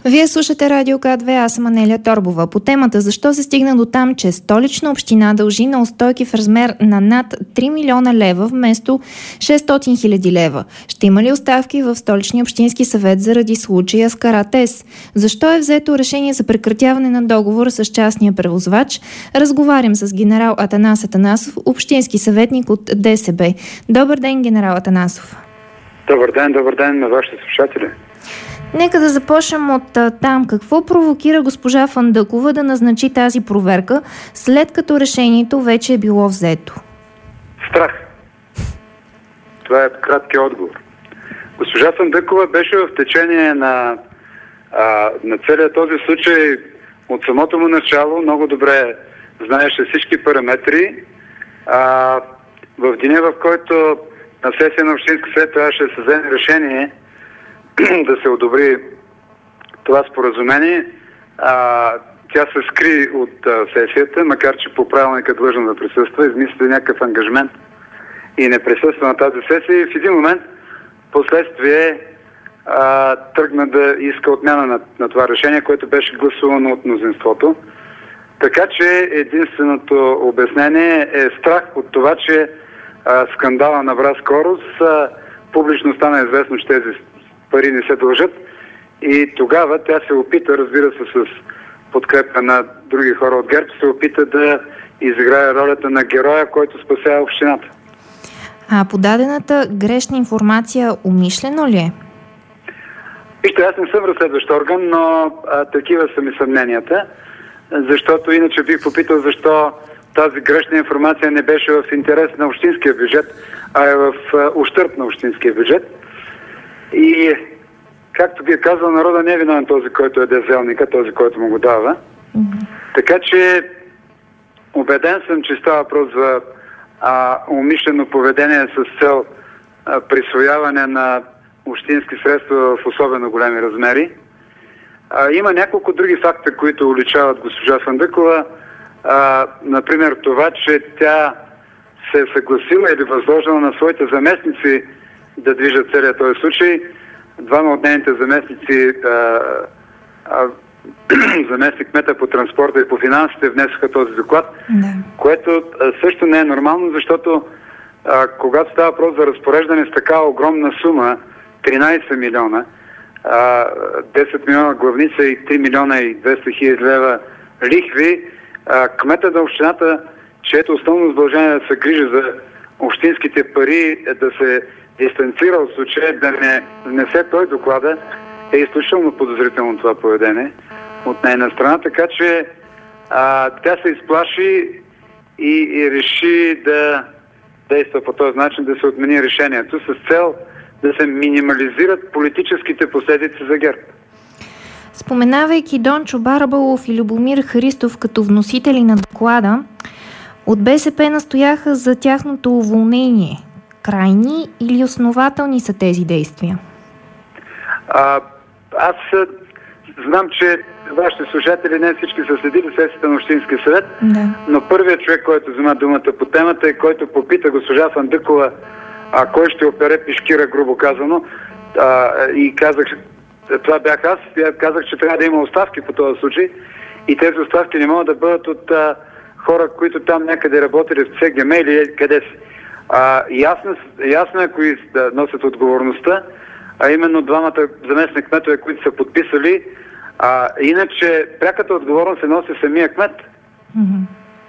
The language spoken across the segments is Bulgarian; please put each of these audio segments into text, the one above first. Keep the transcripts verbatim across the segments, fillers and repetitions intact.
Вие слушате Радио К две, аз съм Анелия Торбова. По темата защо се стигна до там, че Столична община дължи неустойки в размер на над три милиона лева вместо шестстотин хиляди лева. Ще има ли оставки в Столичния общински съвет заради случая с Каратес? Защо е взето решение за прекратяване на договора с частния превозвач? Разговарям с генерал Атанас Атанасов, общински съветник от ДСБ. Добър ден, генерал Атанасов. Добър ден, добър ден на вашите слушатели. Нека да започнем от а, там. Какво провокира госпожа Фандъкова да назначи тази проверка, след като решението вече е било взето? Страх. Това е краткият отговор. Госпожа Фандъкова беше в течение на, а, на целият този случай от самото му начало. Много добре знаеше всички параметри. А, в деня, в който на сесия на Общински съвет трябваше да се вземе решение да се одобри това споразумение, а, тя се скри от а, сесията, макар че по правилника длъжна да присъства, измисли някакъв ангажмент и не присъства на тази сесия и в един момент последствие а, тръгна да иска отмяна на, на това решение, което беше гласувано от мнозинството. Така че единственото обяснение е страх от това, че а, скандала набра скорост, а, публично стана известно, че тези пари не се дължат и тогава тя се опита, разбира се, с подкрепа на други хора от ГЕРБ, се опита да изиграе ролята на героя, който спасява общината. А подадената грешна информация умишлено ли е? Вижте, аз не съм разследващ орган, но а, такива са ми съмненията, защото иначе бих попитал защо тази грешна информация не беше в интерес на общинския бюджет, а е в а, ущърб на общинския бюджет. И, както би казал, народа не е виновен този, който е дезелника, този, който му го дава. Mm-hmm. Така че, убеден съм, че става въпрос за а, умишлено поведение с цел а, присвояване на общински средства в особено големи размери. А, има няколко други факта, които уличават госпожа Фандъкова. А, например, това, че тя се е съгласила или възложила на своите заместници да движат целият този случай. Двама от нейните заместници, а, а, заместник кмета по транспорта и по финансите, внесоха този доклад, да. Което а, също не е нормално, защото а, когато става въпрос за разпореждане с такава огромна сума, тринайсет милиона, а, десет милиона главница и три милиона и двеста хиляди лева лихви, а, кмета на общината, чието основно задължение да се грижи за общинските пари, да се дистанцира от случая, да не внесе той доклада, е изключително подозрително това поведение от нейна страна, така че а, тя се изплаши и, и реши да действа по този начин, да се отмени решението с цел да се минимализират политическите последици за ГЕРБ. Споменавайки Дончо Барабалов и Любомир Христов като вносители на доклада, от БСП настояха за тяхното уволнение. Крайни или основателни са тези действия? А, аз знам, че вашите слушатели не всички са следили сесията на Общинския съвет, да. Но първият човек, който взема думата по темата, е който попита госпожа Фандъкова, а кой ще опере пешкира, грубо казано, а, и казах, това бях аз, и казах, че трябва да има оставки по този случай и тези оставки не могат да бъдат от а, хора, които там някъде работили в ЦГМ или къде си. А, ясно, ясно е кои да носят отговорността, а именно двамата заместни кметове, които са подписали. А, иначе пряката отговорност се носи самия кмет. Mm-hmm.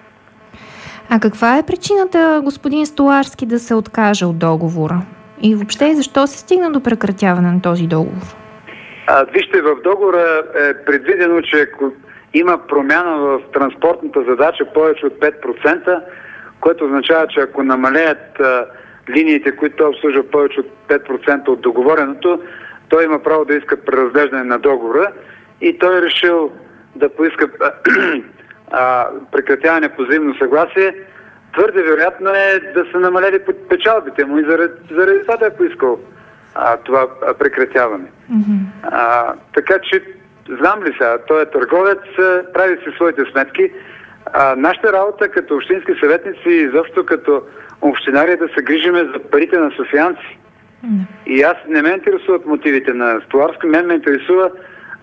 А каква е причината господин Столарски да се откаже от договора? И въобще защо се стигна до прекратяване на този договор? А, вижте, в договора е предвидено, че ако има промяна в транспортната задача повече от пет процента, което означава, че ако намалеят а, линиите, които обслужва повече от пет процента от договореното, той има право да иска преразглеждане на договора и той е решил да поиска а, а, прекратяване по взаимно съгласие. Твърде вероятно е да са намалели печалбите му и заради, заради това да е поискал а, това а, прекратяване. Mm-hmm. А, така че, знам ли сега, той е търговец, прави си своите сметки. А, нашата работа като общински съветници и изобщо като общинари е да се грижиме за парите на софиянци. Mm. И аз не ме интересуват мотивите на Столарски, мен ме интересува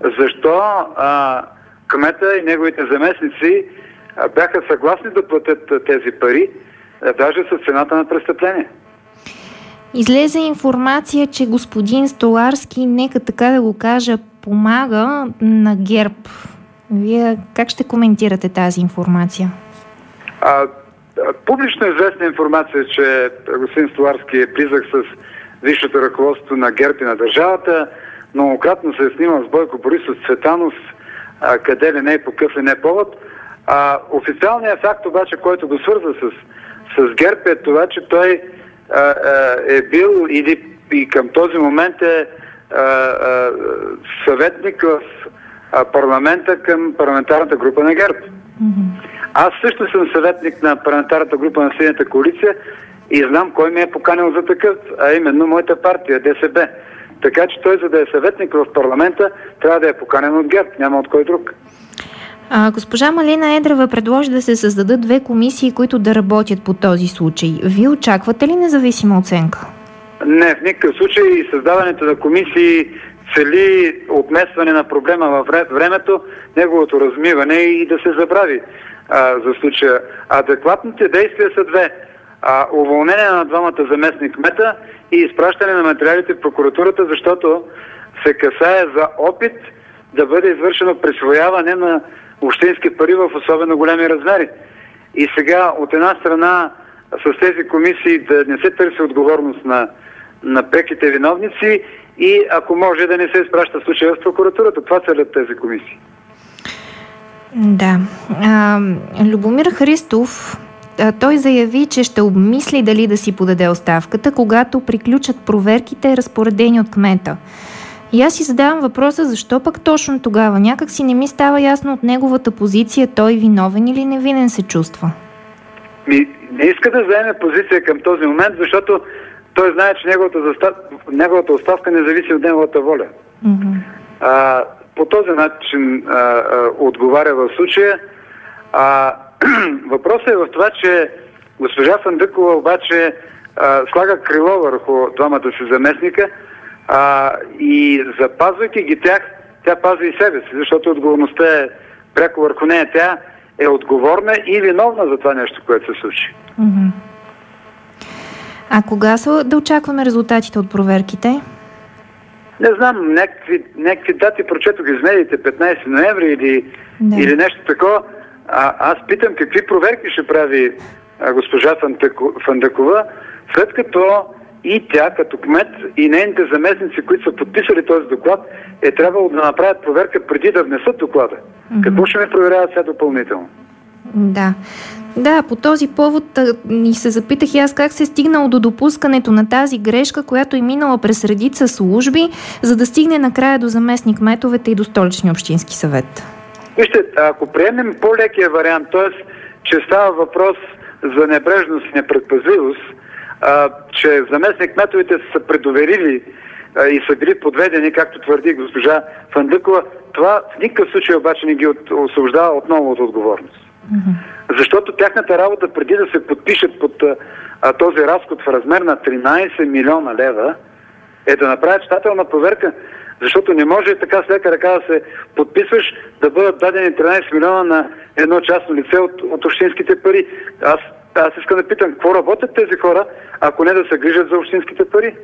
защо а, кмета и неговите заместници а, бяха съгласни да платят а, тези пари, а, даже с цената на престъпление. Излезе информация, че господин Столарски, нека така да го кажа, помага на ГЕРБ. Вие как ще коментирате тази информация? А, публично известна информация, че господин Столарски е близък с висшето ръководство на ГЕРБ и на държавата. Многократно се е снимал с Бойко Борисов, Цветанов, а, къде ли не и по какъв ли не повод. А, официалният факт обаче, който го свързва с, с ГЕРБ, е това, че той а, а, е бил или и към този момент е а, а, съветник в а, парламента към парламентарната група на ГЕРБ. Mm-hmm. Аз също съм съветник на парламентарната група на Синята коалиция и знам кой ме е поканил за такъв, а именно моята партия, ДСБ. Така че той, за да е съветник в парламента, трябва да е поканен от ГЕРБ, няма от кой друг. А, госпожа Малина Едрева предложи да се създадат две комисии, които да работят по този случай. Вие очаквате ли независима оценка? Не, в никакъв случай. Създаването на комисии цели отместване на проблема във времето, неговото размиване и да се забрави а, за случая. Адекватните действия са две. А, уволнение на двамата заместник кмета и изпращане на материалите в прокуратурата, защото се касае за опит да бъде извършено присвояване на общински пари в особено големи размери. И сега от една страна с тези комисии да не се търси отговорност на, на преките виновници и ако може да не се изпраща случая в прокуратурата. Това целят тези комисии. Да. А, Любомир Христов, а, той заяви, че ще обмисли дали да си подаде оставката, когато приключат проверките, разпоредени от кмета. И аз си задавам въпроса, защо пък точно тогава? Някак си не ми става ясно от неговата позиция, той виновен или невинен се чувства. Ми, не иска да заеме позиция към този момент, защото той знае, че неговата, застав... неговата оставка не зависи от неговата воля. Mm-hmm. А, по този начин а, а, отговаря в случая. А, въпросът е в това, че госпожа Фандъкова обаче а, слага крило върху двамата си заместника а, и запазвайки ги тях, тя пази и себе си, защото отговорността е пряко върху нея. Тя е отговорна и виновна за това нещо, което се случи. Mm-hmm. А кога са да очакваме резултатите от проверките? Не знам, някакви, някакви дати прочетох из медиите, петнайсети ноември или, да. или нещо такова. А, аз питам какви проверки ще прави а, госпожа Фандъкова, след като и тя като кмет и нейните заместници, които са подписали този доклад, е трябвало да направят проверка преди да внесат доклада. Mm-hmm. Какво ще ме проверяват сега допълнително? Да. Да, по този повод ни се запитах и аз как се е стигнало до допускането на тази грешка, която е минала през редица служби, за да стигне накрая до заместник кметовете и до Столичния общински съвет. Вижте, ако приемем по-лекия вариант, т.е. че става въпрос за небрежност и непредпазливост, а, че заместник кметовете са предоверили а, и са били подведени, както твърди госпожа Фандъкова, това в никакъв случай обаче не ги от, освобождава отново от отговорност. Mm-hmm. Защото тяхната работа преди да се подпишат под а, този разход в размер на тринайсет милиона лева е да направят щателна проверка, защото не може така с лека ръка да се подписваш да бъдат дадени тринайсет милиона на едно частно лице от, от общинските пари. Аз, аз искам да питам, какво работят тези хора, ако не да се грижат за общинските пари?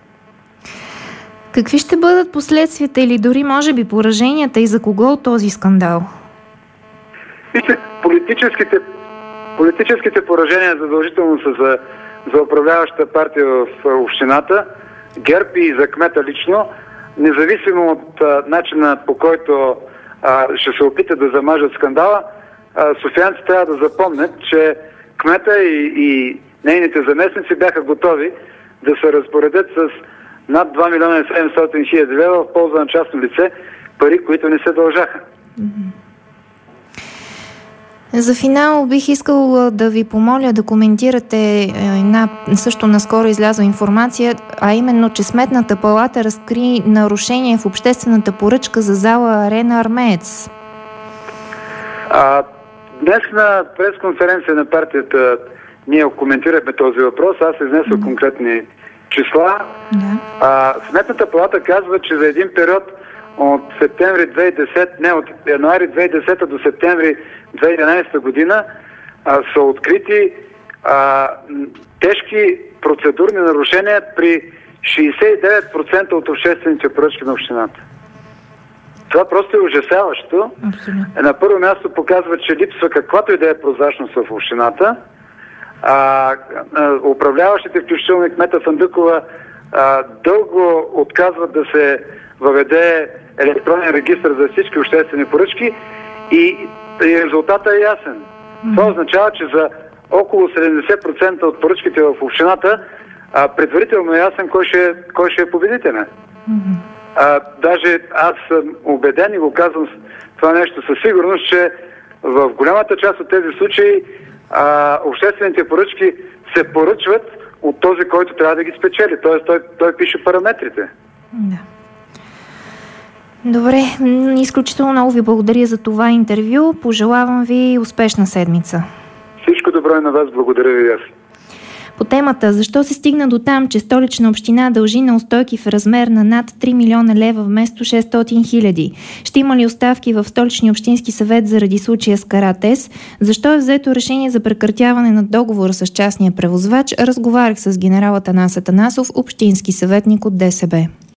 Какви ще бъдат последствията или дори може би пораженията и за кого от този скандал? Вижте, политическите, политическите поражения задължително са за, за управляващата партия в общината, ГЕРБ и за кмета лично, независимо от а, начина по който а, ще се опитат да замажат скандала, а, софиянци трябва да запомнят, че кмета и, и нейните заместници бяха готови да се разпоредят с над два милиона и седемстотин хиляди лева в полза на частно лице, пари, които не се дължаха. За финал бих искал да ви помоля да коментирате една също наскоро излязла информация, а именно, че Сметната палата разкри нарушение в обществената поръчка за зала Арена Армеец. А, днес на пресконференция на партията ние коментирахме този въпрос. Аз изнесох конкретни числа. Да. А, Сметната палата казва, че за един период от септември две хиляди и десета, не, от януари две хиляди и десета до септември две хиляди и единадесета година а, са открити а, тежки процедурни нарушения при шейсет и девет процента от обществените поръчки на общината. Това просто е ужасяващо. Абсолютно. На първо място показва, че липсва каквато и да е прозрачност в общината. А, а, управляващите, включително и кмета Фандъкова, а, дълго отказват да се въведе електронен регистр за всички обществени поръчки и, и резултатът е ясен. Mm-hmm. Това означава, че за около седемдесет процента от поръчките в общината а, предварително е ясен кой ще, кой ще е победителен. Mm-hmm. А, даже аз съм убеден и го казвам това нещо със сигурност, че в голямата част от тези случаи а, обществените поръчки се поръчват от този, който трябва да ги спечели. Тоест той, той пише параметрите. Да. Добре, изключително много ви благодаря за това интервю. Пожелавам ви успешна седмица. Всичко добро и на вас. Благодаря ви аз. По темата защо се стигна до там, че Столична община дължи неустойки в размер на над три милиона лева вместо шестстотин хиляди? Ще има ли оставки в Столичния общински съвет заради случая с Каратес? Защо е взето решение за прекратяване на договора с частния превозвач? Разговарях с генерал Атанас Атанасов, общински съветник от ДСБ.